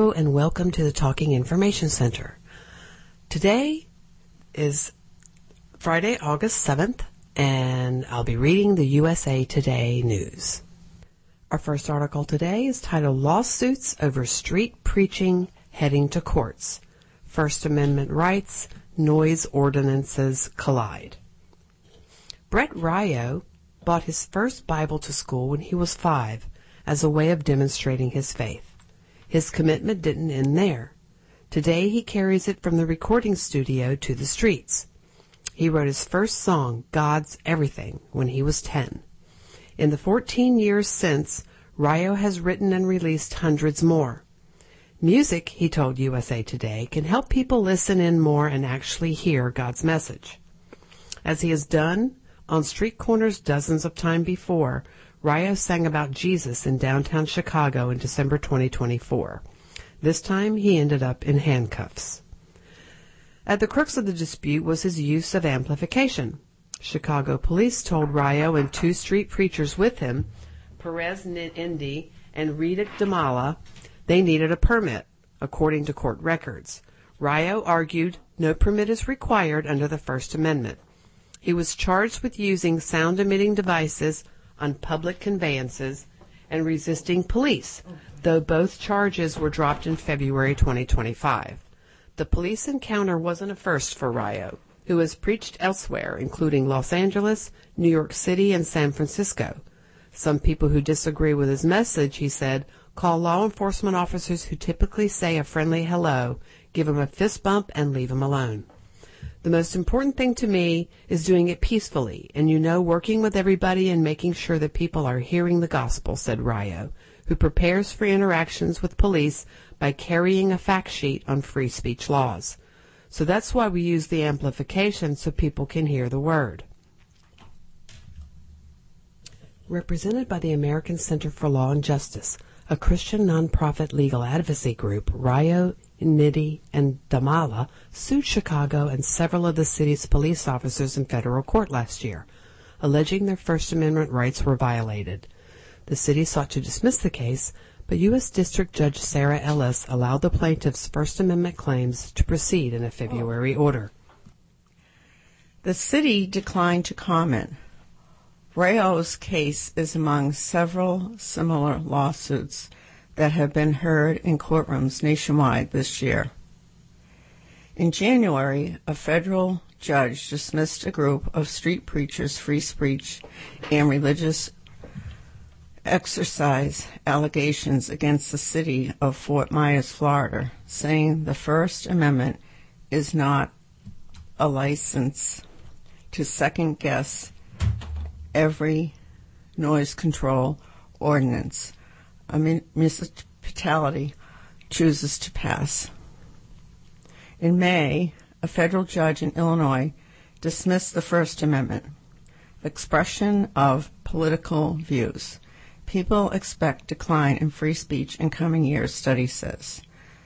Hello and welcome to the Talking Information Center. Today is Friday, August 7th, and I'll be reading the USA Today news. Our first article today is titled Lawsuits Over Street Preaching Heading to Courts. First Amendment Rights, Noise Ordinances Collide. Brett Ryo brought his first Bible to school when he was 5 as a way of demonstrating his faith. His commitment didn't end there. Today he carries it from the recording studio to the streets. He wrote his first song, God's Everything, when he was 10. In the 14 years since, Ryo has written and released hundreds more. Music, he told USA Today, can help people listen in more and actually hear God's message. As he has done on street corners dozens of times before, Ryo sang about Jesus in downtown Chicago in December 2024. This time he ended up in handcuffs. At the crux of the dispute was his use of amplification. Chicago police told Ryo and 2 street preachers with him, Perez Indy and Rita Damala, they needed a permit, according to court records. Ryo argued no permit is required under the First Amendment. He was charged with using sound-emitting devices on public conveyances and resisting police, though both charges were dropped in February 2025. The police encounter wasn't a first for Ryo, who has preached elsewhere, including Los Angeles, New York City, and San Francisco. Some people who disagree with his message, he said, call law enforcement officers who typically say a friendly hello, give him a fist bump, and leave him alone. The most important thing to me is doing it peacefully and, working with everybody and making sure that people are hearing the gospel, said Ryo, who prepares for interactions with police by carrying a fact sheet on free speech laws. So that's why we use the amplification so people can hear the word. Represented by the American Center for Law and Justice, a Christian nonprofit legal advocacy group, Ryo, Indy, and Damala sued Chicago and several of the city's police officers in federal court last year, alleging their First Amendment rights were violated. The city sought to dismiss the case, but U.S. District Judge Sarah Ellis allowed the plaintiffs' First Amendment claims to proceed in a February order. The city declined to comment. Ryo's case is among several similar lawsuits that have been heard in courtrooms nationwide this year. In January, a federal judge dismissed a group of street preachers' free speech and religious exercise allegations against the city of Fort Myers, Florida, saying the First Amendment is not a license to second-guess every noise control ordinance a municipality chooses to pass. In May, a federal judge in Illinois dismissed the First Amendment, expression of political views. People expect decline in free speech in coming years, study says.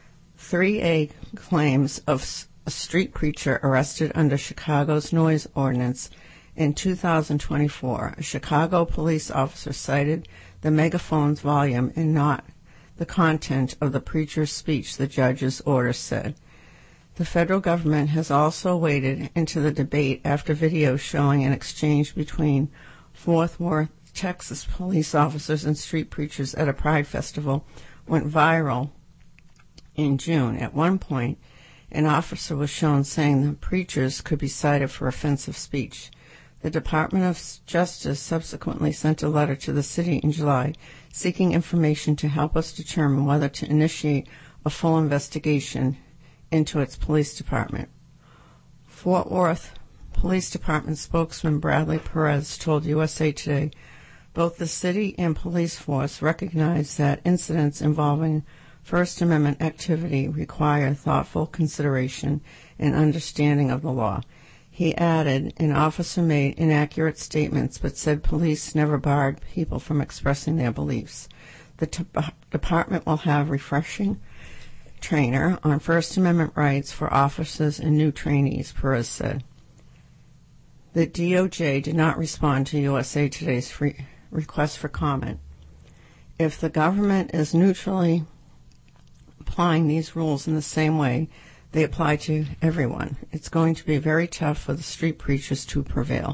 3A claims of a street preacher arrested under Chicago's noise ordinance in 2024. A Chicago police officer cited the megaphone's volume and not the content of the preacher's speech, the judge's order said. The federal government has also waded into the debate after video showing an exchange between Fort Worth, Texas police officers and street preachers at a pride festival went viral in June. At one point, an officer was shown saying the preachers could be cited for offensive speech. The Department of Justice subsequently sent a letter to the city in July seeking information to help us determine whether to initiate a full investigation into its police department. Fort Worth Police Department spokesman Bradley Perez told USA Today both the city and police force recognize that incidents involving First Amendment activity require thoughtful consideration and understanding of the law. He added, an officer made inaccurate statements but said police never barred people from expressing their beliefs. The department will have refreshing trainer on First Amendment rights for officers and new trainees, Perez said. The DOJ did not respond to USA Today's request for comment. If the government is neutrally applying these rules in the same way they apply to everyone. It's going to be very tough for the street preachers to prevail.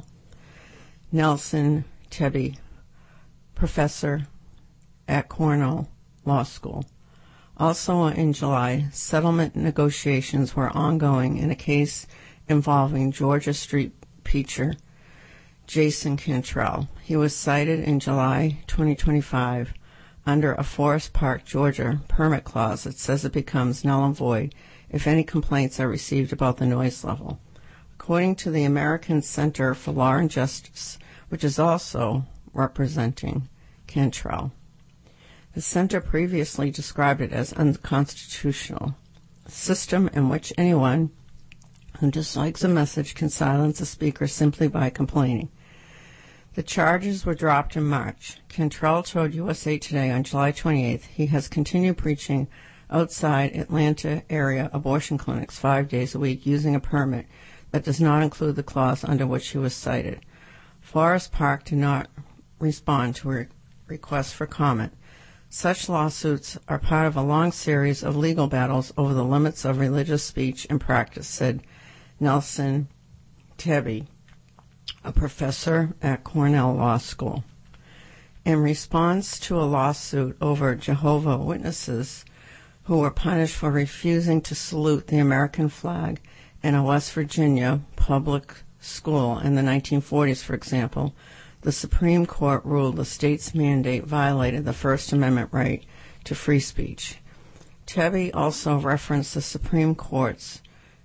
Nelson Tebbe, professor at Cornell Law School. Also in July, settlement negotiations were ongoing in a case involving Georgia street preacher Jason Cantrell. He was cited in July 2025 under a Forest Park, Georgia permit clause that says it becomes null and void if any complaints are received about the noise level. According to the American Center for Law and Justice, which is also representing Cantrell, the center previously described it as unconstitutional, a system in which anyone who dislikes a message can silence a speaker simply by complaining. The charges were dropped in March. Cantrell told USA Today on July 28th he has continued preaching outside Atlanta area abortion clinics 5 days a week using a permit that does not include the clause under which he was cited. Forest Park did not respond to a request for comment. Such lawsuits are part of a long series of legal battles over the limits of religious speech and practice, said Nelson Tebbe, a professor at Cornell Law School. In response to a lawsuit over Jehovah's Witnesses who were punished for refusing to salute the American flag in a West Virginia public school in the 1940s, for example, the Supreme Court ruled the state's mandate violated the First Amendment right to free speech. Tebbe also referenced the Supreme Court's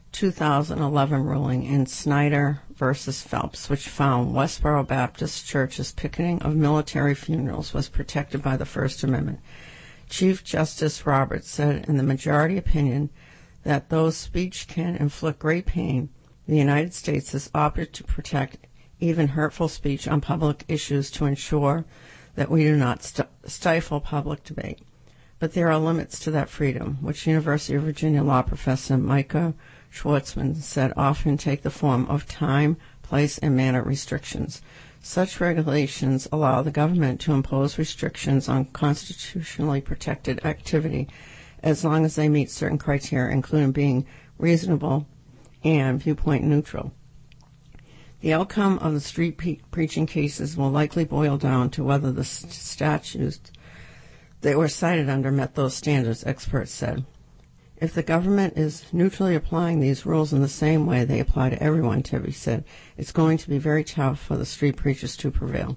2011 ruling in Snyder v. Phelps, which found Westboro Baptist Church's picketing of military funerals was protected by the First Amendment. Chief Justice Roberts said in the majority opinion that though speech can inflict great pain, the United States has opted to protect even hurtful speech on public issues to ensure that we do not stifle public debate. But there are limits to that freedom, which University of Virginia law professor Micah Schwartzman said often take the form of time, place, and manner restrictions. Such regulations allow the government to impose restrictions on constitutionally protected activity as long as they meet certain criteria, including being reasonable and viewpoint neutral. The outcome of the street preaching cases will likely boil down to whether the statutes that were cited under met those standards, experts said. If the government is neutrally applying these rules in the same way they apply to everyone, Tebbe said, it's going to be very tough for the street preachers to prevail.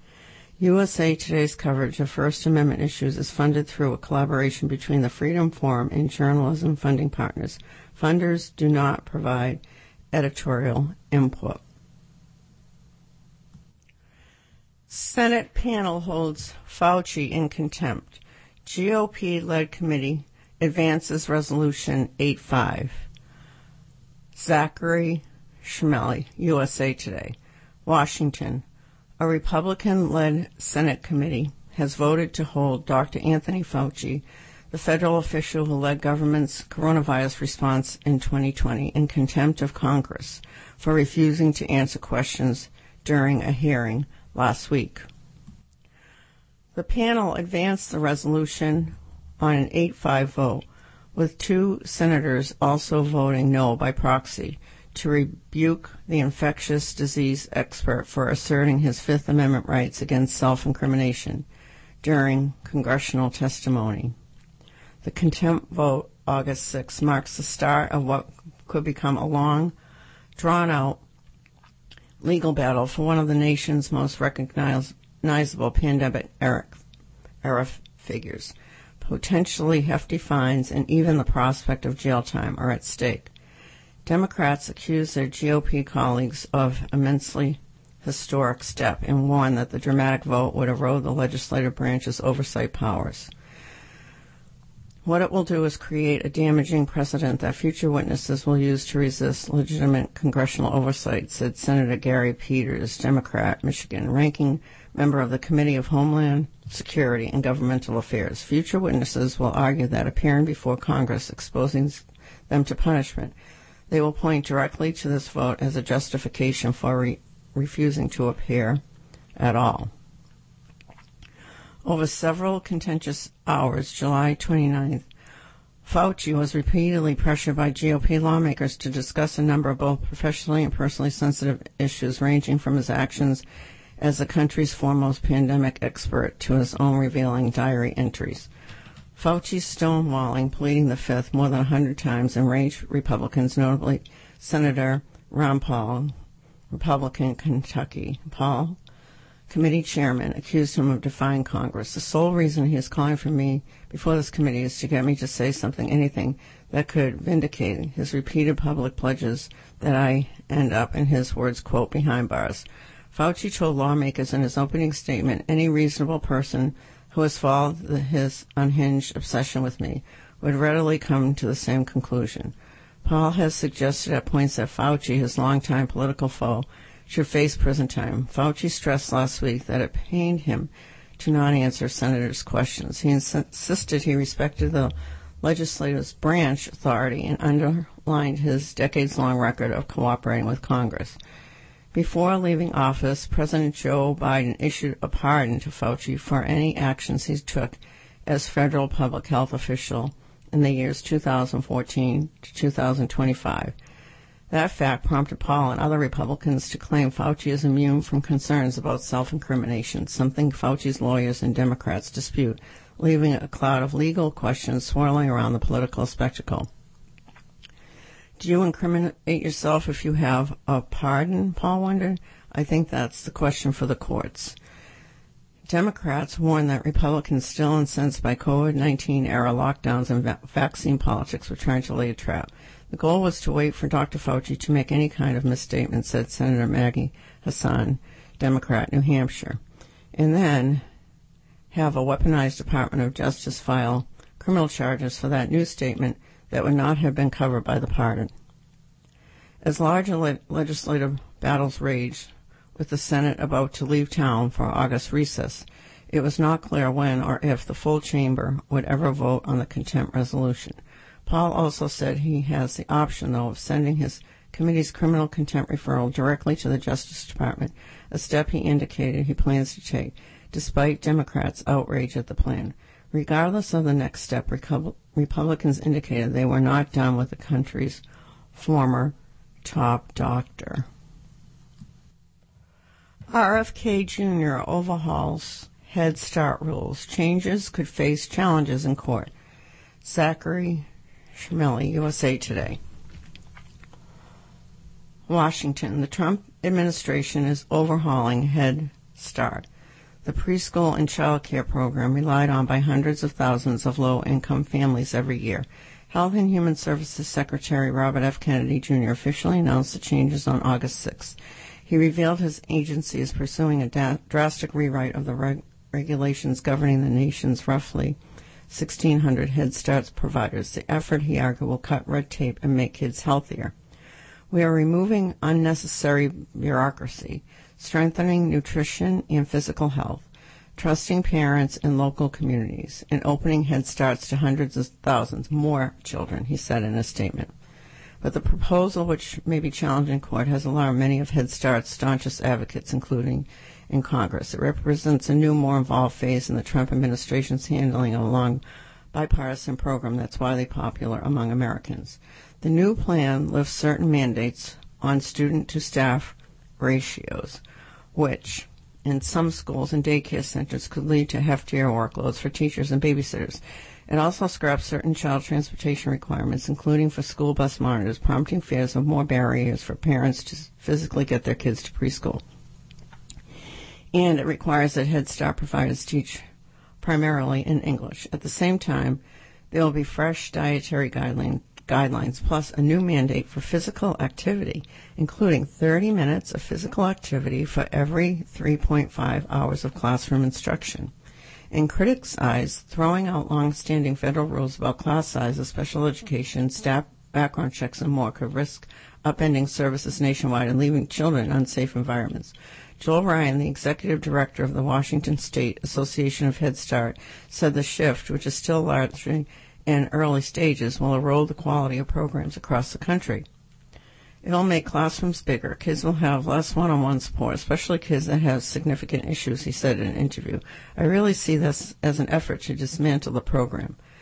USA Today's coverage of First Amendment issues is funded through a collaboration between the Freedom Forum and journalism funding partners. Funders do not provide editorial input. Senate panel holds Fauci in contempt. GOP-led committee advances Resolution 8-5. Zachary Schmele, USA Today. Washington. A Republican-led Senate committee has voted to hold Dr. Anthony Fauci, the federal official who led government's coronavirus response in 2020, in contempt of Congress for refusing to answer questions during a hearing last week. The panel advanced the resolution on an 8-5 vote, with 2 senators also voting no by proxy, to rebuke the infectious disease expert for asserting his Fifth Amendment rights against self-incrimination during congressional testimony. The contempt vote, August 6, marks the start of what could become a long, drawn-out legal battle for one of the nation's most recognizable pandemic-era figures. Potentially hefty fines and even the prospect of jail time are at stake. Democrats accuse their GOP colleagues of immensely historic step and warn that the dramatic vote would erode the legislative branch's oversight powers. What it will do is create a damaging precedent that future witnesses will use to resist legitimate congressional oversight, said Senator Gary Peters, Democrat, Michigan, ranking member of the Committee of Homeland Security and Governmental Affairs. Future witnesses will argue that appearing before Congress exposing them to punishment, they will point directly to this vote as a justification for refusing to appear at all. Over several contentious hours, July 29th, Fauci was repeatedly pressured by GOP lawmakers to discuss a number of both professionally and personally sensitive issues, ranging from his actions as the country's foremost pandemic expert to his own revealing diary entries. Fauci's stonewalling, pleading the fifth more than 100 times, enraged Republicans, notably Senator Ron Paul, Republican Kentucky. Paul, committee chairman, accused him of defying Congress. The sole reason he is calling for me before this committee is to get me to say something, anything, that could vindicate his repeated public pledges that I end up, in his words, quote, behind bars. Fauci told lawmakers in his opening statement, any reasonable person who has followed his unhinged obsession with me would readily come to the same conclusion. Paul has suggested at points that Fauci, his longtime political foe, should face prison time. Fauci stressed last week that it pained him to not answer senators' questions. He insisted he respected the legislative branch authority and underlined his decades-long record of cooperating with Congress. Before leaving office, President Joe Biden issued a pardon to Fauci for any actions he took as federal public health official in the years 2014 to 2025. That fact prompted Paul and other Republicans to claim Fauci is immune from concerns about self-incrimination, something Fauci's lawyers and Democrats dispute, leaving a cloud of legal questions swirling around the political spectacle. Do you incriminate yourself if you have a pardon, Paul wondered? I think that's the question for the courts. Democrats warn that Republicans still incensed by COVID-19 era lockdowns and vaccine politics were trying to lay a trap. The goal was to wait for Dr. Fauci to make any kind of misstatement, said Senator Maggie Hassan, Democrat, New Hampshire, and then have a weaponized Department of Justice file criminal charges for that new statement that would not have been covered by the pardon. As large legislative battles raged, with the Senate about to leave town for August recess, it was not clear when or if the full chamber would ever vote on the contempt resolution. Paul also said he has the option, though, of sending his committee's criminal contempt referral directly to the Justice Department, a step he indicated he plans to take, despite Democrats' outrage at the plan. Regardless of the next step, Republicans indicated they were not done with the country's former top doctor. RFK Jr. overhauls Head Start rules. Changes could face challenges in court. Zachary Schmelly, USA Today. Washington. The Trump administration is overhauling Head Start, the preschool and child care program relied on by hundreds of thousands of low-income families every year. Health and Human Services Secretary Robert F. Kennedy, Jr. officially announced the changes on August 6th. He revealed his agency is pursuing a drastic rewrite of the regulations governing the nation's roughly 1,600 Head Start providers. The effort, he argued, will cut red tape and make kids healthier. We are removing unnecessary bureaucracy, strengthening nutrition and physical health, trusting parents and local communities, and opening Head Starts to hundreds of thousands more children, he said in a statement. But the proposal, which may be challenged in court, has alarmed many of Head Start's staunchest advocates, including in Congress. It represents a new, more involved phase in the Trump administration's handling of a long bipartisan program that's widely popular among Americans. The new plan lifts certain mandates on student-to-staff ratios, which in some schools and daycare centers could lead to heftier workloads for teachers and babysitters. It also scraps certain child transportation requirements, including for school bus monitors, prompting fears of more barriers for parents to physically get their kids to preschool. And it requires that Head Start providers teach primarily in English. At the same time, there will be fresh dietary guidelines, plus a new mandate for physical activity, including 30 minutes of physical activity for every 3.5 hours of classroom instruction. In critics' eyes, throwing out long-standing federal rules about class sizes, special education, staff background checks, and more could risk upending services nationwide and leaving children in unsafe environments. Joel Ryan, the executive director of the Washington State Association of Head Start, said the shift, which is still largely in early stages, will erode the quality of programs across the country. It'll make classrooms bigger. Kids will have less one-on-one support, especially kids that have significant issues, he said in an interview. I really see this as an effort to dismantle the program.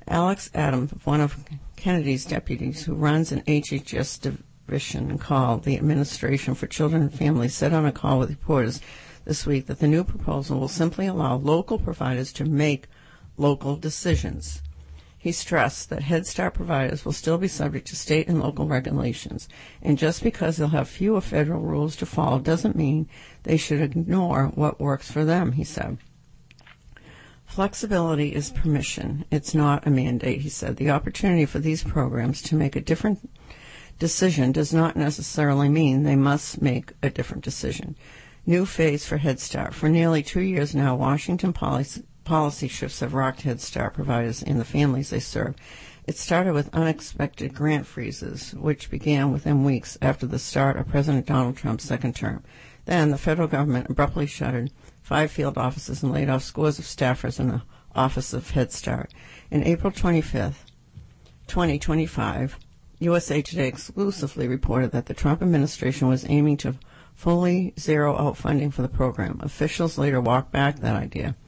Alex Adams, one of Kennedy's deputies who runs an HHS division called the Administration for Children and Families, said on a call with reporters this week that the new proposal will simply allow local providers to make local decisions. He stressed that Head Start providers will still be subject to state and local regulations, and just because they'll have fewer federal rules to follow doesn't mean they should ignore what works for them, he said. Flexibility is permission. It's not a mandate, he said. The opportunity for these programs to make a different decision does not necessarily mean they must make a different decision. New phase for Head Start. For nearly 2 years now, Washington policy shifts have rocked Head Start providers and the families they serve. It started with unexpected grant freezes, which began within weeks after the start of President Donald Trump's second term. Then the federal government abruptly shuttered 5 field offices and laid off scores of staffers in the Office of Head Start. In April 25th, 2025, USA Today exclusively reported that the Trump administration was aiming to fully zero out funding for the program. Officials later walked back that idea.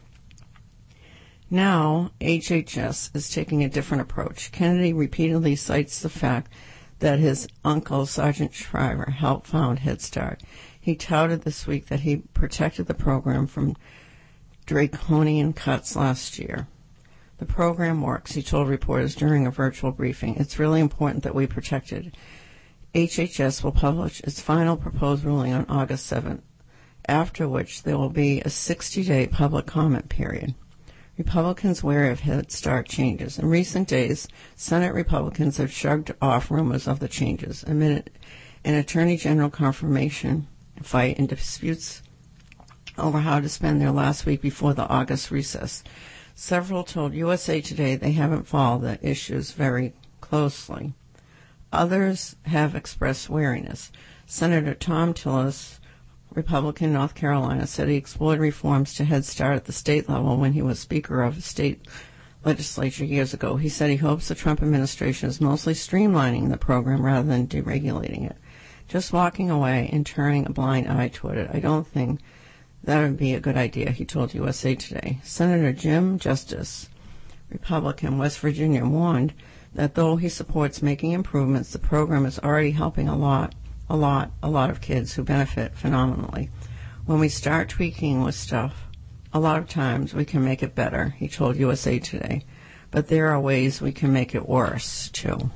Now, HHS is taking a different approach. Kennedy repeatedly cites the fact that his uncle, Sergeant Shriver, helped found Head Start. He touted this week that he protected the program from draconian cuts last year. The program works, he told reporters during a virtual briefing. It's really important that we protect it. HHS will publish its final proposed ruling on August 7th, after which there will be a 60-day public comment period. Republicans wary of Head Start changes. In recent days, Senate Republicans have shrugged off rumors of the changes amid an Attorney General confirmation fight and disputes over how to spend their last week before the August recess. Several told USA Today they haven't followed the issues very closely. Others have expressed wariness. Senator Tom Tillis, Republican, North Carolina, said he explored reforms to Head Start at the state level when he was Speaker of the state legislature years ago. He said he hopes the Trump administration is mostly streamlining the program rather than deregulating it. Just walking away and turning a blind eye toward it, I don't think that would be a good idea, he told USA Today. Senator Jim Justice, Republican, West Virginia, warned that though he supports making improvements, the program is already helping a lot of kids who benefit phenomenally. When we start tweaking with stuff, a lot of times we can make it better, he told USA Today. But there are ways we can make it worse, too.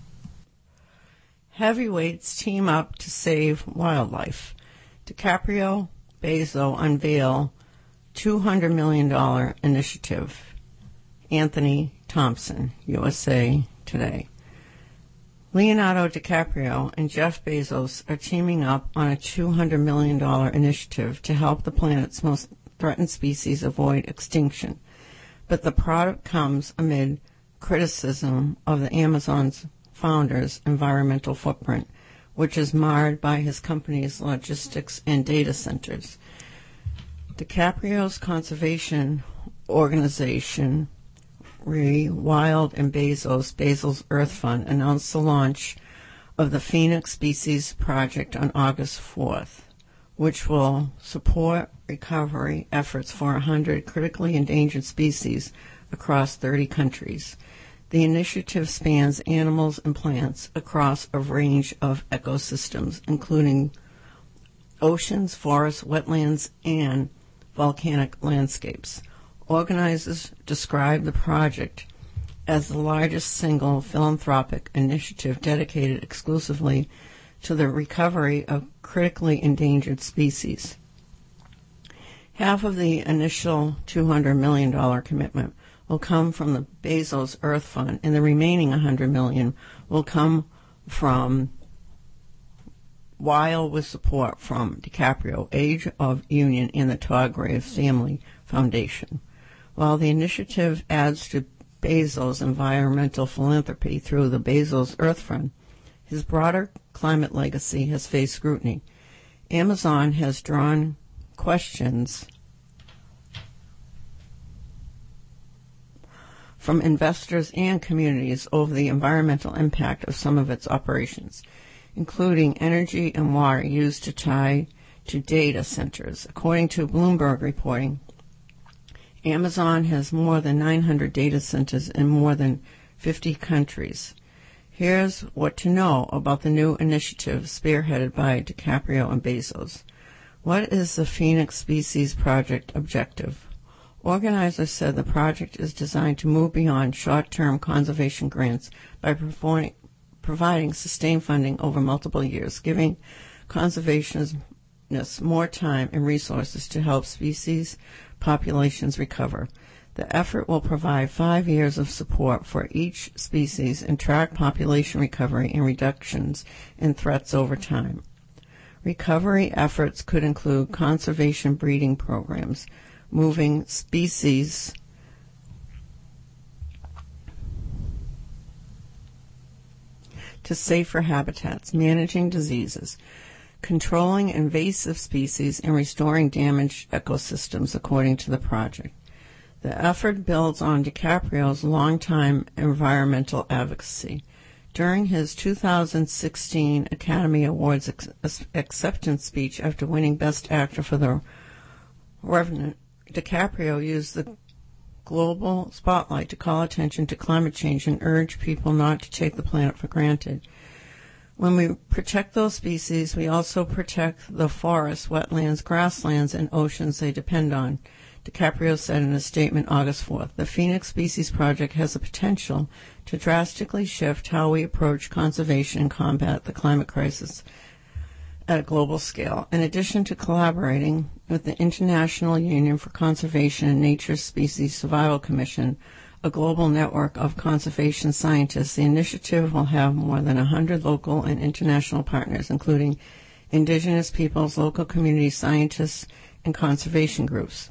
Heavyweights team up to save wildlife. DiCaprio, Bezos unveil $200 million initiative. Anthony Thompson, USA Today. Leonardo DiCaprio and Jeff Bezos are teaming up on a $200 million initiative to help the planet's most threatened species avoid extinction. But the product comes amid criticism of the Amazon's founder's environmental footprint, which is marred by his company's logistics and data centers. DiCaprio's conservation organization, Wild and Bezos Earth Fund, announced the launch of the Phoenix Species Project on August 4th, which will support recovery efforts for 100 critically endangered species across 30 countries. The initiative spans animals and plants across a range of ecosystems, including oceans, forests, wetlands, and volcanic landscapes. Organizers describe the project as the largest single philanthropic initiative dedicated exclusively to the recovery of critically endangered species. Half of the initial $200 million commitment will come from the Bezos Earth Fund, and the remaining $100 million will come from Wild with support from DiCaprio, Age of Union, and the Todd Graves Family Foundation. While the initiative adds to Bezos' environmental philanthropy through the Bezos Earth Fund, his broader climate legacy has faced scrutiny. Amazon has drawn questions from investors and communities over the environmental impact of some of its operations, including energy and water used to tie to data centers. According to Bloomberg reporting, Amazon has more than 900 data centers in more than 50 countries. Here's what to know about the new initiative spearheaded by DiCaprio and Bezos. What is the Phoenix Species Project objective? Organizers said the project is designed to move beyond short-term conservation grants by providing sustained funding over multiple years, giving conservationists more time and resources to help species populations recover. The effort will provide 5 years of support for each species and track population recovery and reductions in threats over time. Recovery efforts could include conservation breeding programs, moving species to safer habitats, managing diseases, controlling invasive species, and restoring damaged ecosystems, according to the project. The effort builds on DiCaprio's longtime environmental advocacy. During his 2016 Academy Awards acceptance speech after winning Best Actor for The Revenant, DiCaprio used the global spotlight to call attention to climate change and urge people not to take the planet for granted. When we protect those species, we also protect the forests, wetlands, grasslands, and oceans they depend on, DiCaprio said in a statement August 4th. The Phoenix Species Project has the potential to drastically shift how we approach conservation and combat the climate crisis at a global scale. In addition to collaborating with the International Union for Conservation and Nature Species Survival Commission, a global network of conservation scientists, the initiative will have more than 100 local and international partners, including indigenous peoples, local community scientists, and conservation groups.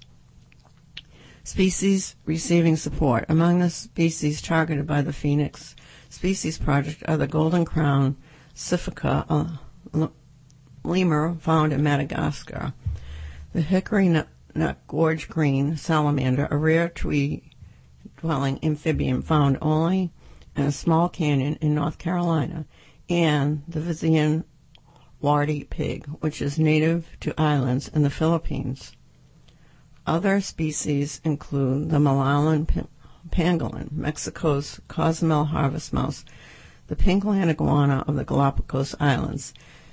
Species receiving support. Among the species targeted by the Phoenix Species Project are the golden crown Siphica, a lemur found in Madagascar, the hickory nut gorge green salamander, a rare tree-dwelling amphibian found only in a small canyon in North Carolina, and the Vizian warty pig, which is native to islands in the Philippines. Other species include the Malayan pangolin, Mexico's Cozumel harvest mouse, the pink land iguana of the Galapagos Islands,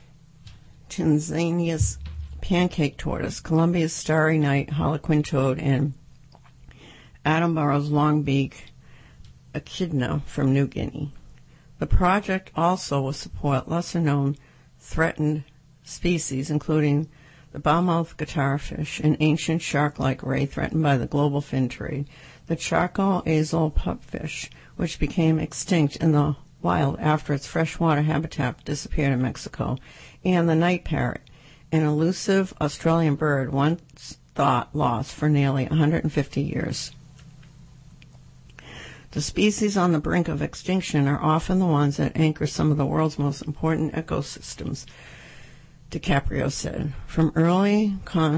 Tanzania's pancake tortoise, Colombia's starry night harlequin toad, and Edinburgh's longbeak echidna from New Guinea. The project also will support lesser-known threatened species, including the bowmouth guitarfish, an ancient shark-like ray threatened by the global fin trade, the charcoal azole pupfish, which became extinct in the wild after its freshwater habitat disappeared in Mexico, and the night parrot, an elusive Australian bird once thought lost for nearly 150 years. The species on the brink of extinction are often the ones that anchor some of the world's most important ecosystems, DiCaprio said. From early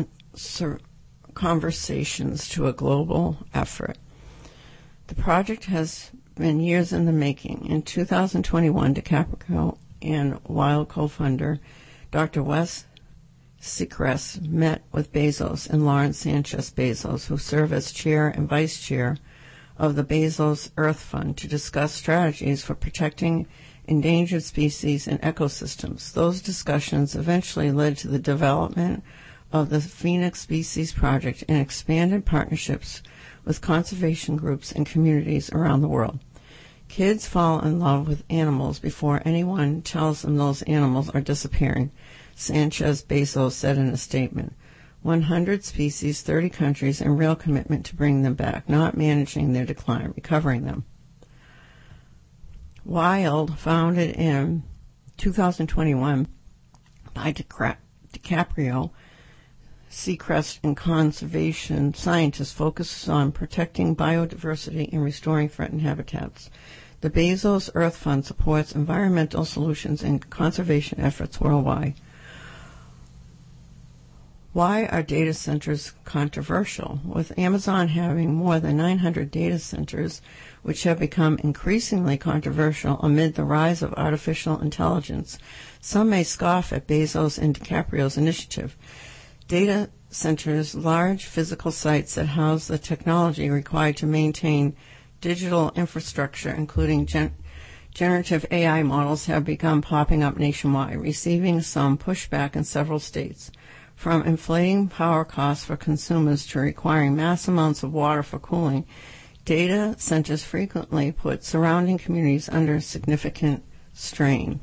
conversations to a global effort, the project has been years in the making. In 2021, DiCaprio and Wild co-founder Dr. Wes Seacrest met with Bezos and Lawrence Sanchez Bezos, who serve as chair and vice chair of the Bezos Earth Fund, to discuss strategies for protecting endangered species and ecosystems. Those discussions eventually led to the development of the Phoenix Species Project and expanded partnerships with conservation groups and communities around the world. Kids fall in love with animals before anyone tells them those animals are disappearing, Sanchez Bezos said in a statement. 100 species, 30 countries, and real commitment to bring them back, not managing their decline, recovering them. Wild, founded in 2021 by DiCaprio, Seacrest, and conservation scientists, focuses on protecting biodiversity and restoring threatened habitats. The Bezos Earth Fund supports environmental solutions and conservation efforts worldwide. Why are data centers controversial? With Amazon having more than 900 data centers, which have become increasingly controversial amid the rise of artificial intelligence, some may scoff at Bezos and DiCaprio's initiative. Data centers large physical sites that house the technology required to maintain digital infrastructure, including generative AI models, have begun popping up nationwide, receiving some pushback in several states. From inflating power costs for consumers to requiring mass amounts of water for cooling, data centers frequently put surrounding communities under significant strain.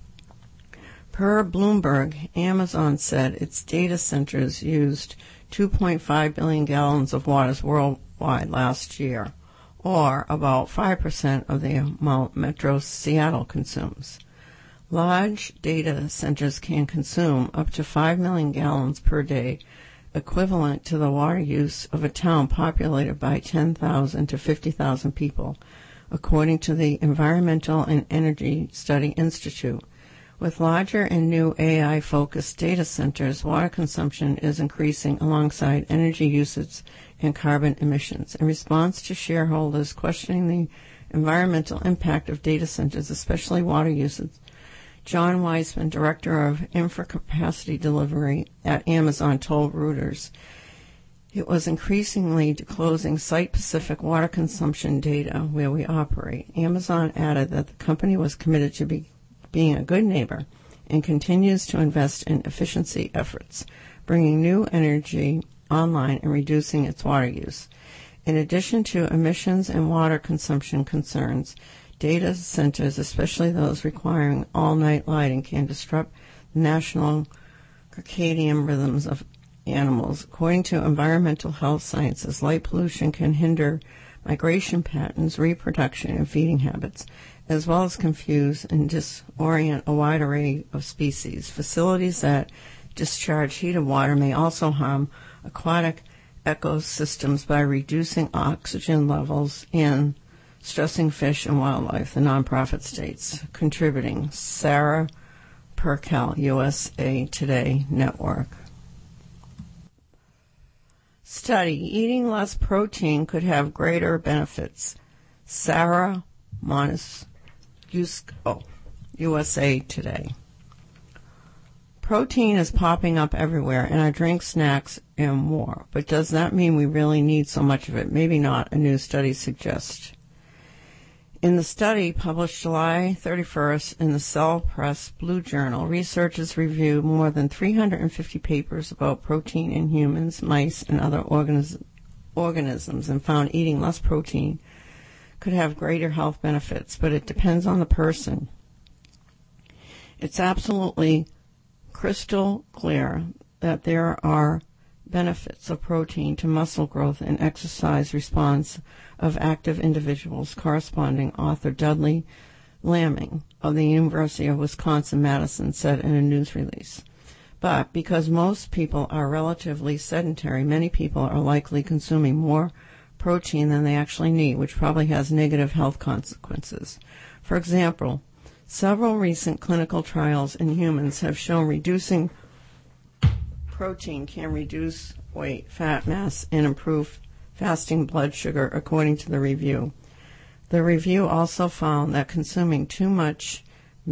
Per Bloomberg, Amazon said its data centers used 2.5 billion gallons of water worldwide last year, or about 5% of the amount Metro Seattle consumes. Large data centers can consume up to 5 million gallons per day, equivalent to the water use of a town populated by 10,000 to 50,000 people, according to the Environmental and Energy Study Institute. With larger and new AI-focused data centers, water consumption is increasing alongside energy usage and carbon emissions. In response to shareholders questioning the environmental impact of data centers, especially water usage, John Weisman, director of infra-capacity delivery at Amazon, told Reuters it was increasingly disclosing site-specific water consumption data where we operate. Amazon added that the company was committed to being a good neighbor and continues to invest in efficiency efforts, bringing new energy online and reducing its water use. In addition to emissions and water consumption concerns, data centers, especially those requiring all-night lighting, can disrupt the natural circadian rhythms of animals. According to environmental health sciences, light pollution can hinder migration patterns, reproduction, and feeding habits, as well as confuse and disorient a wide array of species. Facilities that discharge heated water may also harm aquatic ecosystems by reducing oxygen levels and stressing fish and wildlife, the nonprofit states, contributing. Sarah Perkel, USA Today Network. Study: eating less protein could have greater benefits. Sarah Moniscusko, USA Today. Protein is popping up everywhere in our drinks, snacks, and more. But does that mean we really need so much of it? Maybe not, a new study suggests. In the study published July 31st in the Cell Press Blue Journal, researchers reviewed more than 350 papers about protein in humans, mice, and other organisms and found eating less protein could have greater health benefits, but it depends on the person. It's absolutely crystal clear that there are benefits of protein to muscle growth and exercise response of active individuals, corresponding author Dudley Lamming of the University of Wisconsin-Madison said in a news release. But because most people are relatively sedentary, many people are likely consuming more protein than they actually need, which probably has negative health consequences. For example, several recent clinical trials in humans have shown reducing protein can reduce weight, fat mass, and improve fasting blood sugar, according to the review. The review also found that consuming too much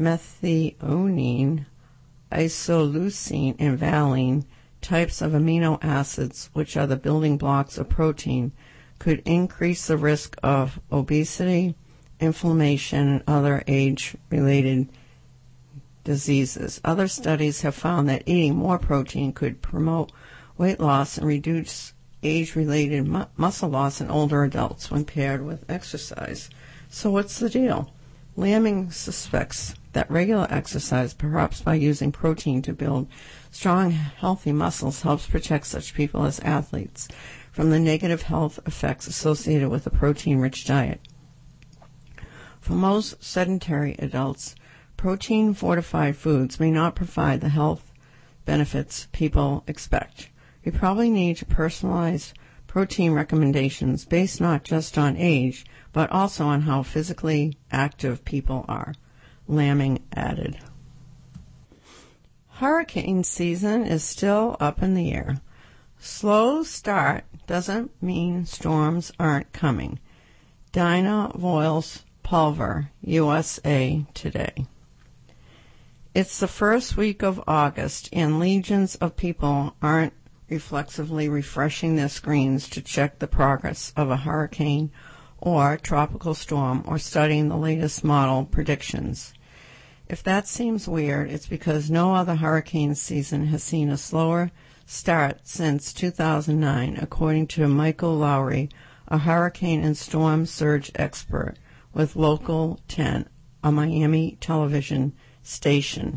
methionine, isoleucine, and valine, types of amino acids, which are the building blocks of protein, could increase the risk of obesity, inflammation, and other age-related diseases. Other studies have found that eating more protein could promote weight loss and reduce age-related muscle loss in older adults when paired with exercise. So what's the deal? Lamming suspects that regular exercise, perhaps by using protein to build strong, healthy muscles, helps protect such people as athletes from the negative health effects associated with a protein-rich diet. For most sedentary adults, protein-fortified foods may not provide the health benefits people expect. We probably need to personalize protein recommendations based not just on age, but also on how physically active people are, Lamming added. Hurricane season is still up in the air. Slow start doesn't mean storms aren't coming. Dinah Voiles Pulver, USA Today. It's the first week of August, and legions of people aren't reflexively refreshing their screens to check the progress of a hurricane or tropical storm or studying the latest model predictions. If that seems weird, it's because no other hurricane season has seen a slower start since 2009, according to Michael Lowry, a hurricane and storm surge expert with Local 10, a Miami television station.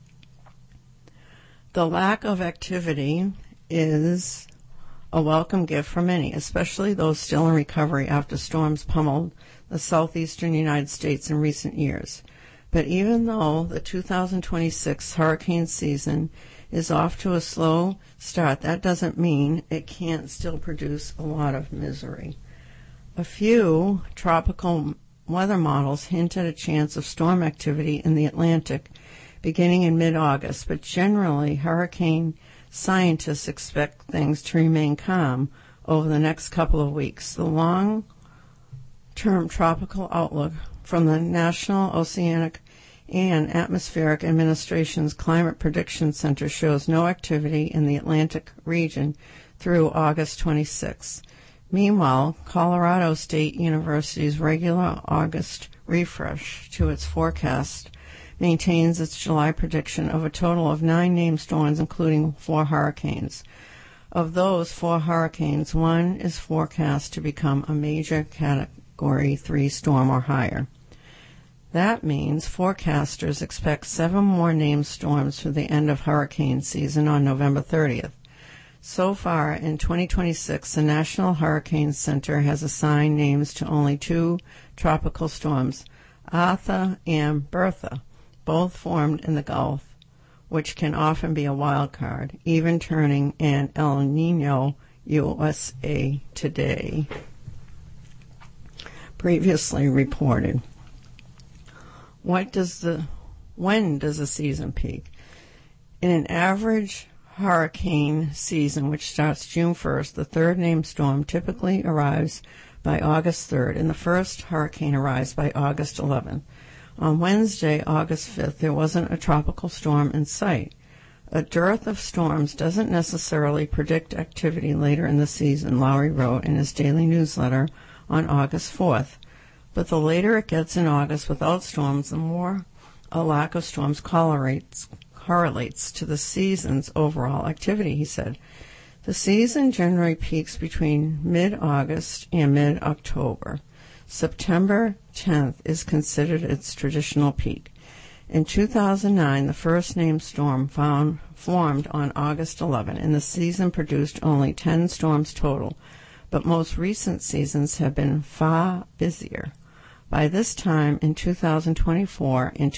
The lack of activity is a welcome gift for many, especially those still in recovery after storms pummeled the southeastern United States in recent years. But even though the 2026 hurricane season is off to a slow start, that doesn't mean it can't still produce a lot of misery. A few tropical weather models hint at a chance of storm activity in the Atlantic beginning in mid-August, but generally hurricane scientists expect things to remain calm over the next couple of weeks. The long-term tropical outlook from the National Oceanic and Atmospheric Administration's Climate Prediction Center shows no activity in the Atlantic region through August 26. Meanwhile, Colorado State University's regular August refresh to its forecast maintains its July prediction of a total of 9 named storms, including 4 hurricanes. Of those 4 hurricanes, 1 is forecast to become a major Category 3 storm or higher. That means forecasters expect 7 more named storms for the end of hurricane season on November 30th. So far, in 2026, the National Hurricane Center has assigned names to only 2 tropical storms, Arthur and Bertha, both formed in the Gulf, which can often be a wild card, even turning an El Niño. USA Today previously reported. When does the season peak? In an average hurricane season, which starts June 1st, the third named storm typically arrives by August 3rd, and the first hurricane arrives by August 11th. On Wednesday, August 5th, there wasn't a tropical storm in sight. A dearth of storms doesn't necessarily predict activity later in the season, Lowry wrote in his daily newsletter on August 4th. But the later it gets in August without storms, the more a lack of storms correlates to the season's overall activity, he said. The season generally peaks between mid-August and mid-October. September 10th is considered its traditional peak. In 2009, the first named storm formed on August 11, and the season produced only 10 storms total, but most recent seasons have been far busier. By this time, in 2024 and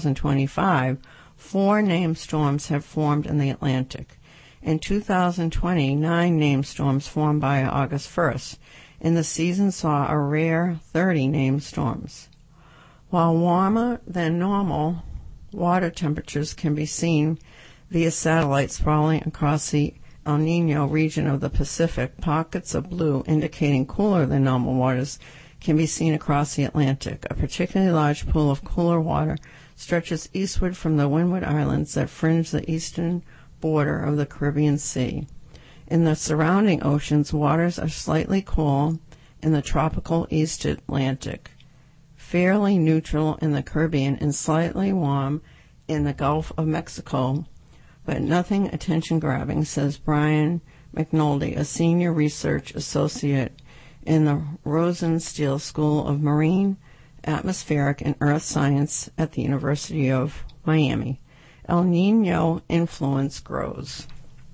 2025, 4 named storms have formed in the Atlantic. In 2020, 9 named storms formed by August 1st, and the season saw a rare 30 named storms. While warmer than normal, water temperatures can be seen via satellites sprawling across the El Niño region of the Pacific. Pockets of blue indicating cooler than normal waters can be seen across the Atlantic. A particularly large pool of cooler water stretches eastward from the Windward Islands that fringe the eastern border of the Caribbean Sea. In the surrounding oceans, waters are slightly cool in the tropical East Atlantic, fairly neutral in the Caribbean, and slightly warm in the Gulf of Mexico, but nothing attention-grabbing, says Brian McNulty, a senior research associate in the Rosenstiel School of Marine, Atmospheric, and Earth Science at the University of Miami. El Niño influence grows.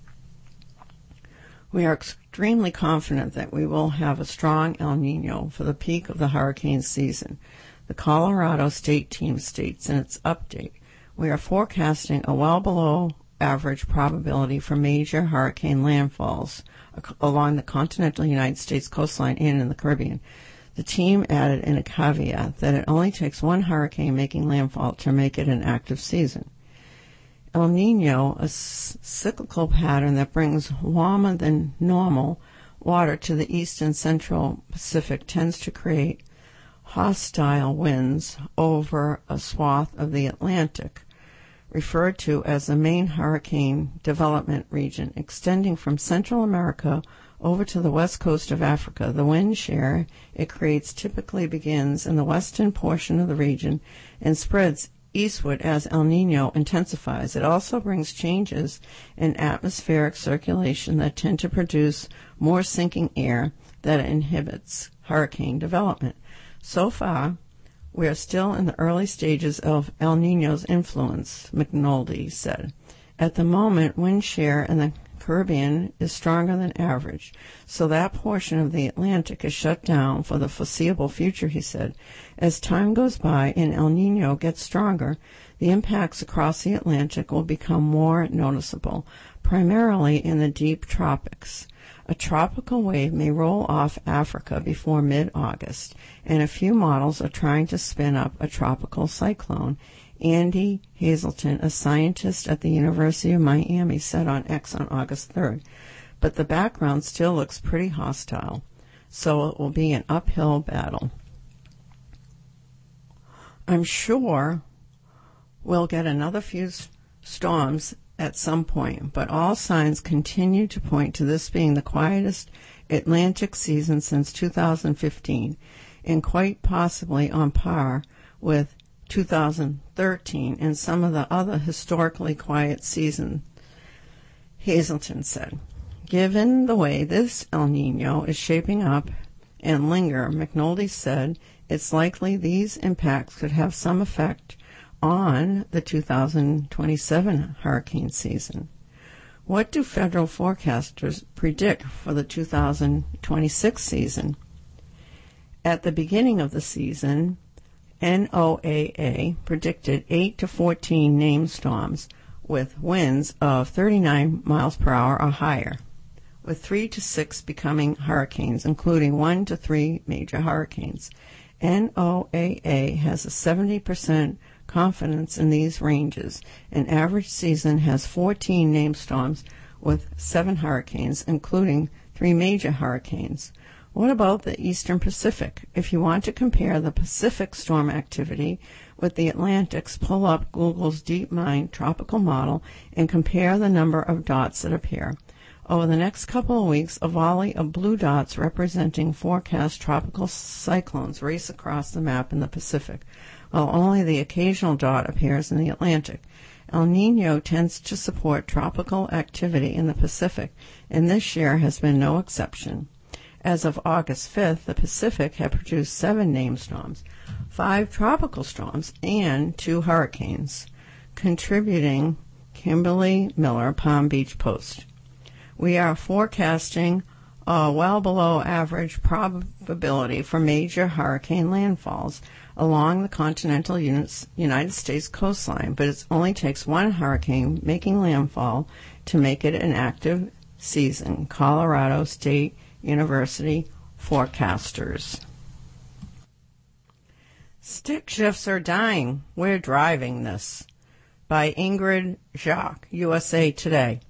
We are extremely confident that we will have a strong El Niño for the peak of the hurricane season. The Colorado State team states in its update, we are forecasting a well below average probability for major hurricane landfalls along the continental United States coastline and in the Caribbean. The team added in a caveat that it only takes 1 hurricane making landfall to make it an active season. El Niño, a cyclical pattern that brings warmer than normal water to the east and central Pacific, tends to create hostile winds over a swath of the Atlantic. referred to as the main hurricane development region, extending from Central America over to the west coast of Africa. The wind shear it creates typically begins in the western portion of the region and spreads eastward as El Niño intensifies. It also brings changes in atmospheric circulation that tend to produce more sinking air that inhibits hurricane development. So far, we are still in the early stages of El Niño's influence, McNulty said. At the moment, wind shear in the Caribbean is stronger than average, so that portion of the Atlantic is shut down for the foreseeable future, he said. As time goes by and El Niño gets stronger, the impacts across the Atlantic will become more noticeable, primarily in the deep tropics. A tropical wave may roll off Africa before mid-August, and a few models are trying to spin up a tropical cyclone. Andy Hazelton, a scientist at the University of Miami, said on X on August 3rd, but the background still looks pretty hostile, so it will be an uphill battle. I'm sure we'll get another few storms at some point, but all signs continue to point to this being the quietest Atlantic season since 2015, and quite possibly on par with 2013 and some of the other historically quiet seasons, Hazelton said. Given the way this El Niño is shaping up and linger, McNulty said it's likely these impacts could have some effect on the 2027 hurricane season. What do federal forecasters predict for the 2026 season? At the beginning of the season, NOAA predicted 8 to 14 named storms with winds of 39 miles per hour or higher, with 3 to 6 becoming hurricanes, including 1 to 3 major hurricanes. NOAA has a 70% confidence in these ranges. An average season has 14 named storms with 7 hurricanes, including 3 major hurricanes. What about the Eastern Pacific? If you want to compare the Pacific storm activity with the Atlantic's, pull up Google's DeepMind tropical model and compare the number of dots that appear. Over the next couple of weeks, a volley of blue dots representing forecast tropical cyclones race across the map in the Pacific, while only the occasional dot appears in the Atlantic. El Niño tends to support tropical activity in the Pacific, and this year has been no exception. As of August 5th, the Pacific had produced 7 named storms, 5 tropical storms, and 2 hurricanes, contributing Kimberly Miller, Palm Beach Post. We are forecasting a well below average probability for major hurricane landfalls along the continental United States coastline, but it only takes 1 hurricane making landfall to make it an active season. Colorado State University forecasters. Stick shifts are dying. We're driving this. By Ingrid Jacques, USA Today.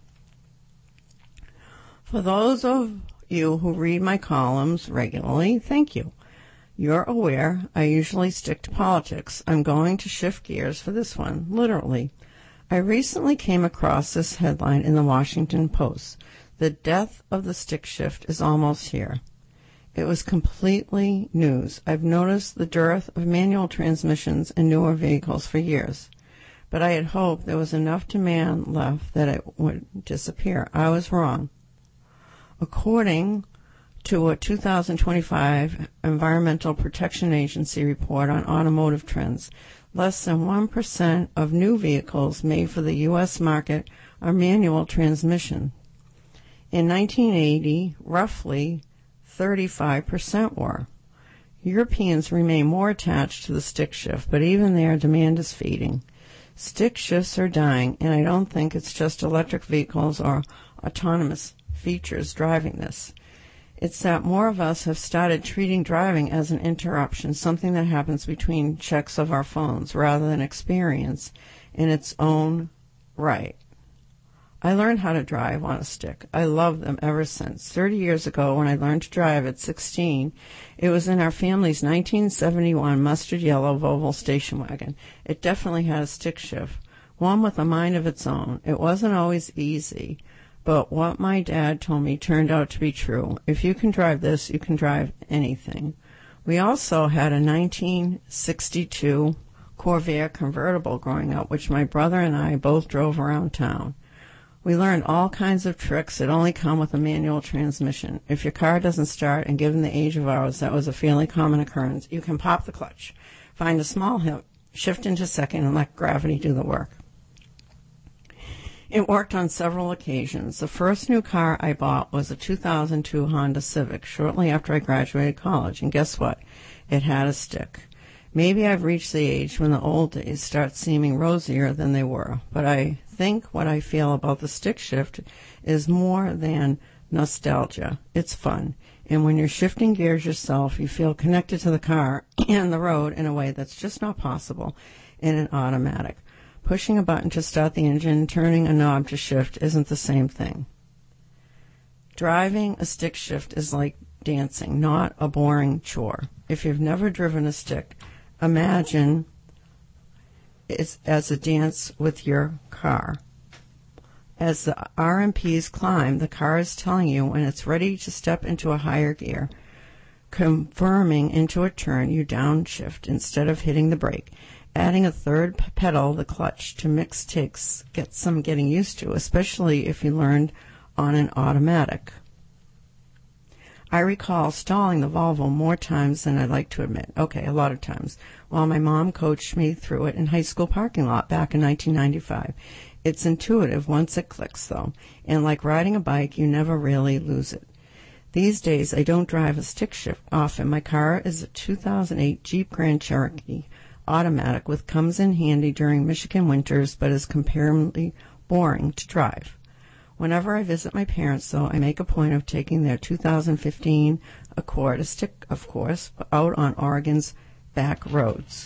For those of you who read my columns regularly, thank you. You're aware I usually stick to politics. I'm going to shift gears for this one, literally. I recently came across this headline in the Washington Post. The death of the stick shift is almost here. It was completely news. I've noticed the dearth of manual transmissions in newer vehicles for years, but I had hoped there was enough demand left that it would disappear. I was wrong. According to a 2025 Environmental Protection Agency report on automotive trends, less than 1% of new vehicles made for the U.S. market are manual transmission. In 1980, roughly 35% were. Europeans remain more attached to the stick shift, but even there, demand is fading. Stick shifts are dying, and I don't think it's just electric vehicles or autonomous features driving this. It's that more of us have started treating driving as an interruption, something that happens between checks of our phones, rather than experience in its own right. I learned how to drive on a stick. I love them ever since. 30 years ago, when I learned to drive at 16, it was in our family's 1971 mustard yellow Volvo station wagon. It definitely had a stick shift. one with a mind of its own. It wasn't always easy, but what my dad told me turned out to be true. If you can drive this, you can drive anything. We also had a 1962 Corvair convertible growing up, which my brother and I both drove around town. We learned all kinds of tricks that only come with a manual transmission. If your car doesn't start, and given the age of ours, that was a fairly common occurrence, you can pop the clutch, find a small hill, shift into second, and let gravity do the work. It worked on several occasions. The first new car I bought was a 2002 Honda Civic shortly after I graduated college, and guess what? It had a stick. Maybe I've reached the age when the old days start seeming rosier than they were, but I think what I feel about the stick shift is more than nostalgia. It's fun, and when you're shifting gears yourself, you feel connected to the car and the road in a way that's just not possible in an automatic. Pushing a button to start the engine, turning a knob to shift isn't the same thing. Driving a stick shift is like dancing, not a boring chore. If you've never driven a stick, imagine it as a dance with your car. As the RMPs climb, the car is telling you when it's ready to step into a higher gear. Confirming into a turn, you downshift instead of hitting the brake. Adding a third pedal, the clutch, to mix takes some getting used to, especially if you learned on an automatic. I recall stalling the Volvo more times than I'd like to admit. Okay, a lot of times. While my mom coached me through it in high school parking lot back in 1995. It's intuitive once it clicks, though, and like riding a bike, you never really lose it. These days, I don't drive a stick shift often. My car is a 2008 Jeep Grand Cherokee automatic, which comes in handy during Michigan winters, but is comparatively boring to drive. Whenever I visit my parents, though, I make a point of taking their 2015 Accord, a stick, of course, out on Oregon's back roads.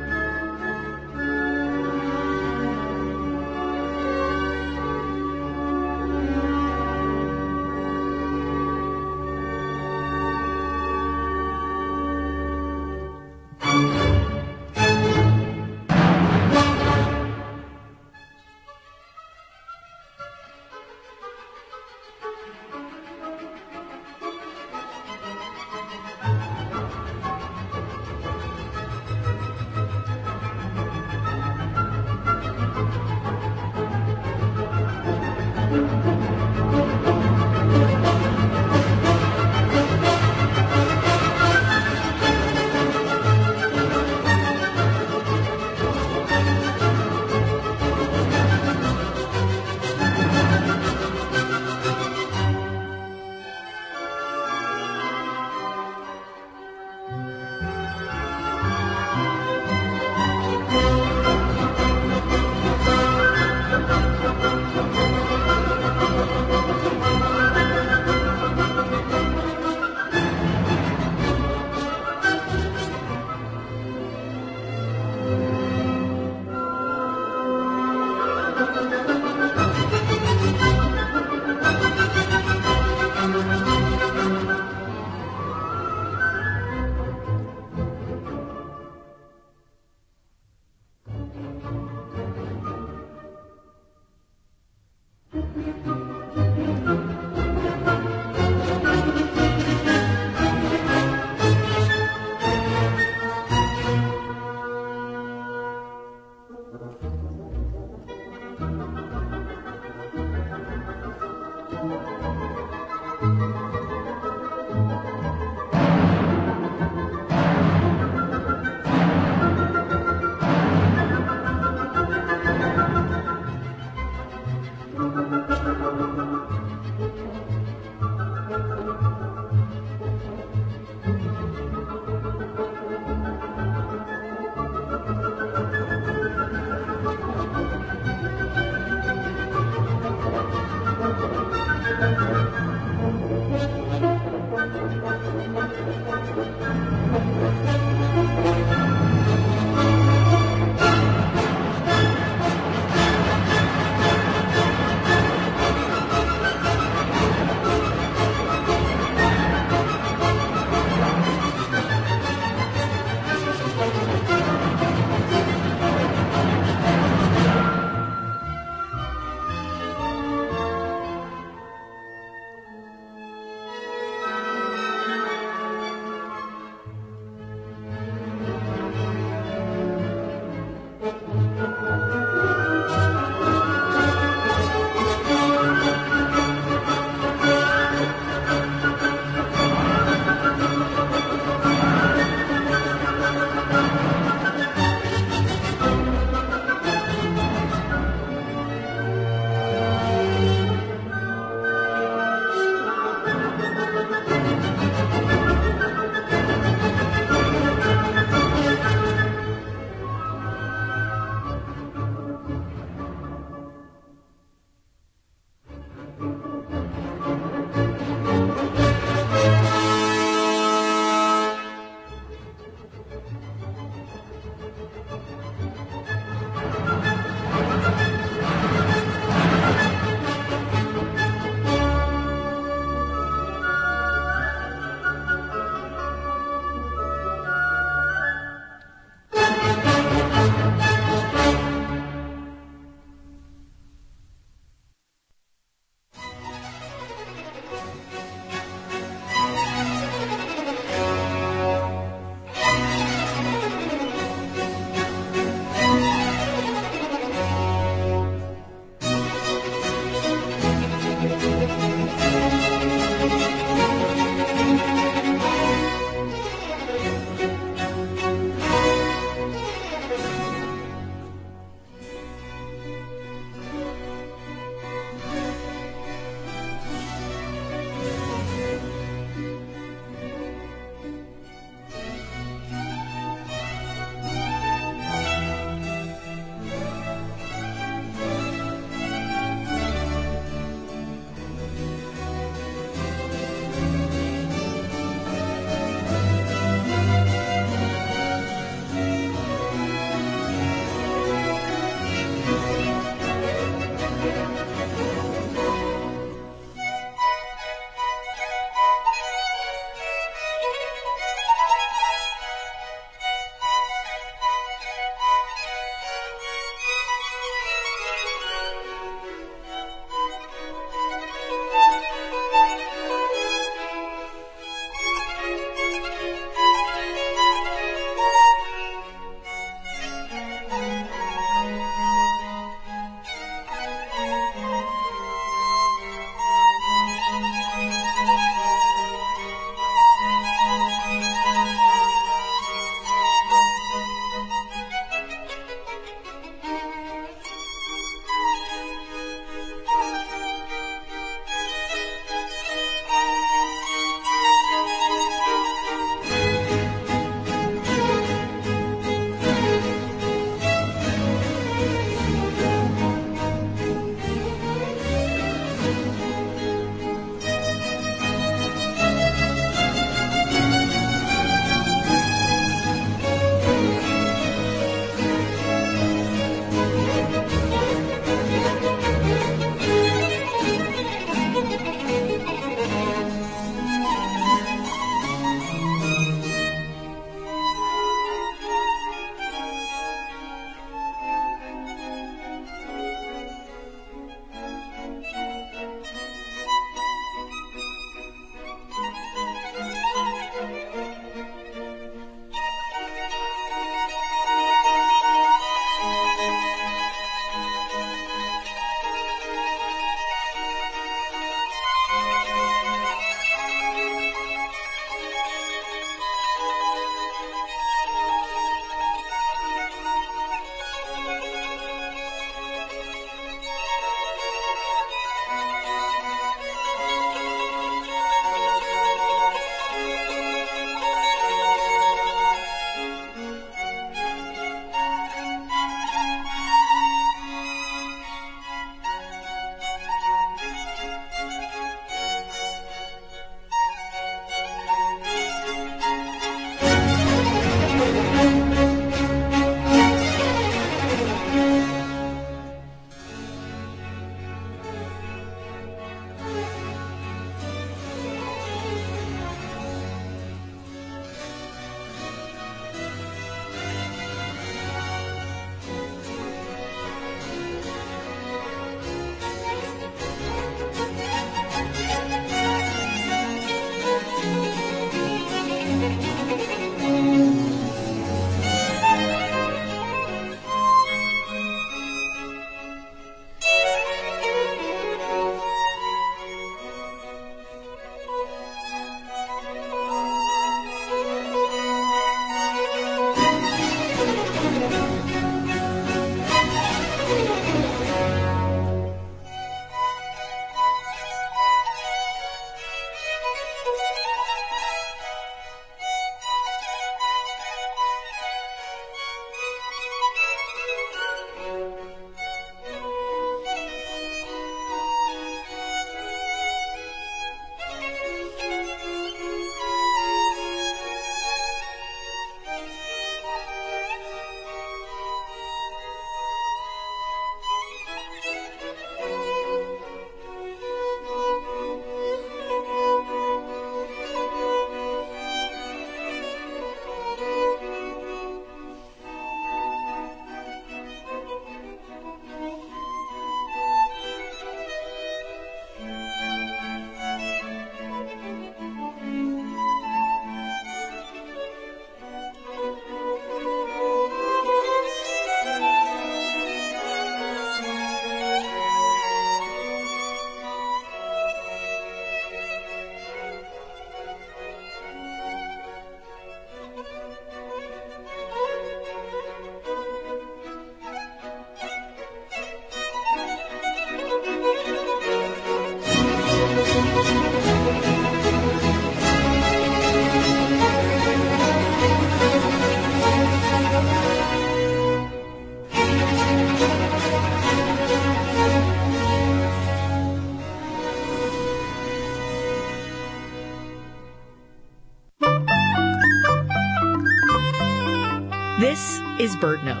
This is BirdNote.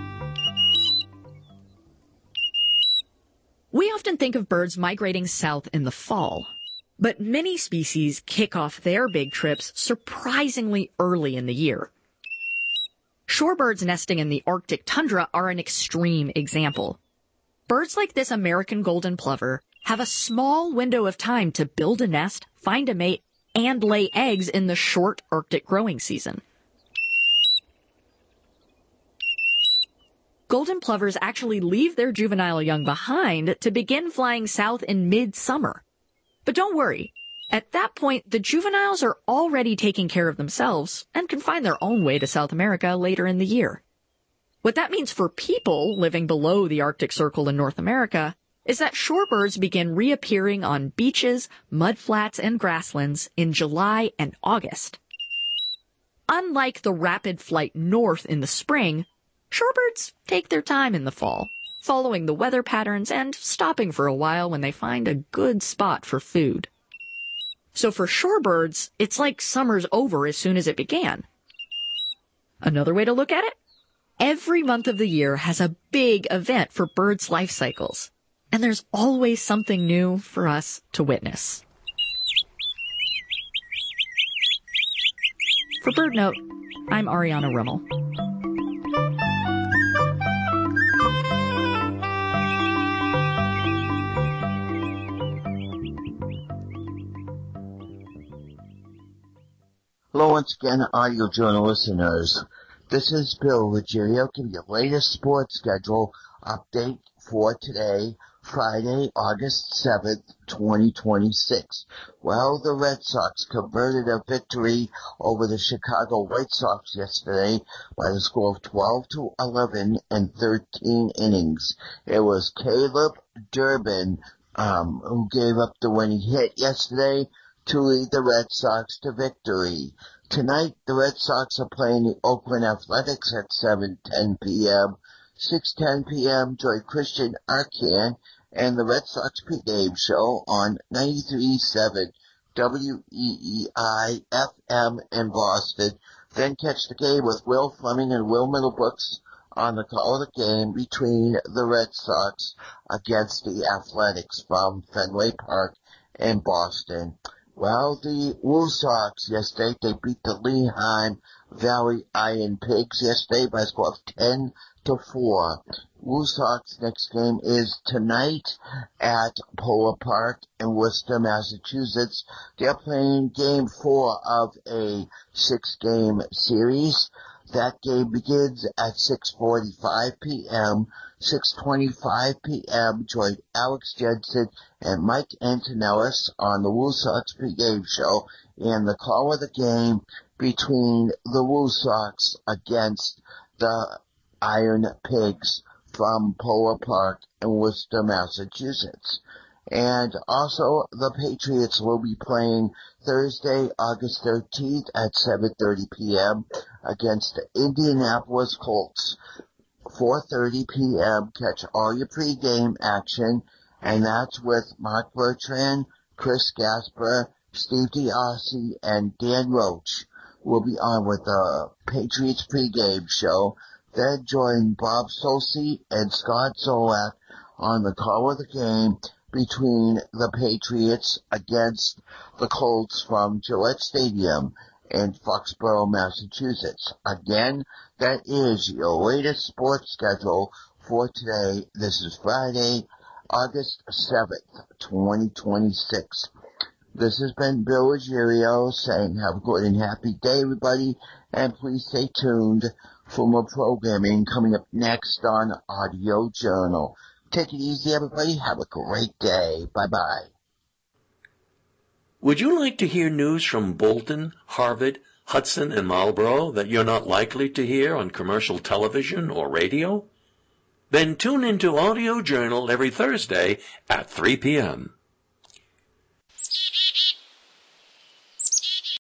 We often think of birds migrating south in the fall, but many species kick off their big trips surprisingly early in the year. Shorebirds nesting in the Arctic tundra are an extreme example. Birds like this American golden plover have a small window of time to build a nest, find a mate, and lay eggs in the short Arctic growing season. Golden plovers actually leave their juvenile young behind to begin flying south in mid-summer. But don't worry. At that point, the juveniles are already taking care of themselves and can find their own way to South America later in the year. What that means for people living below the Arctic Circle in North America is that shorebirds begin reappearing on beaches, mudflats, and grasslands in July and August. Unlike the rapid flight north in the spring, shorebirds take their time in the fall, following the weather patterns and stopping for a while when they find a good spot for food. So for shorebirds, it's like summer's over as soon as it began. Another way to look at it? Every month of the year has a big event for birds' life cycles, and there's always something new for us to witness. For BirdNote, I'm Ariana Rummel. Hello once again, audio journal listeners. This is Bill Ruggiero giving you the latest sports schedule update for today, Friday, August 7th, 2026. Well, the Red Sox converted a victory over the Chicago White Sox yesterday by the score of 12-11 in 13 innings. It was Caleb Durbin who gave up the winning hit yesterday to lead the Red Sox to victory. Tonight, the Red Sox are playing the Oakland Athletics at 7:10 p.m. 6:10 p.m. join Christian Arcand and the Red Sox pregame show on 93.7 WEEI FM in Boston. Then catch the game with Will Fleming and Will Middlebrooks on the call of the game between the Red Sox against the Athletics from Fenway Park in Boston. Well, the Woo Sox yesterday, they beat the Lehigh Valley Iron Pigs yesterday by a score of 10-4. Woo Sox next game is tonight at Polar Park in Worcester, Massachusetts. They're playing game 4 of a 6-game series. That game begins at 6:45 p.m. 6:25 p.m. Join Alex Jensen and Mike Antonellis on the Woo Sox pregame show and the call of the game between the Woo Sox against the Iron Pigs from Polar Park in Worcester, Massachusetts. And also, the Patriots will be playing Thursday, August 13th at 7:30 p.m. against the Indianapolis Colts. 4:30 p.m. Catch all your pregame action, and that's with Mark Bertrand, Chris Gasper, Steve DiOssi, and Dan Roach will be on with the Patriots pregame show. Then join Bob Solsi and Scott Zolak on the call of the game between the Patriots against the Colts from Gillette Stadium in Foxborough, Massachusetts. Again, that is your latest sports schedule for today. This is Friday, August 7th, 2026. This has been Bill Ruggiero saying have a good and happy day, everybody, and please stay tuned for more programming coming up next on Audio Journal. Take it easy, everybody. Have a great day. Bye-bye. Would you like to hear news from Bolton, Harvard, Hudson, and Marlborough that you're not likely to hear on commercial television or radio? Then tune into Audio Journal every Thursday at 3 p.m.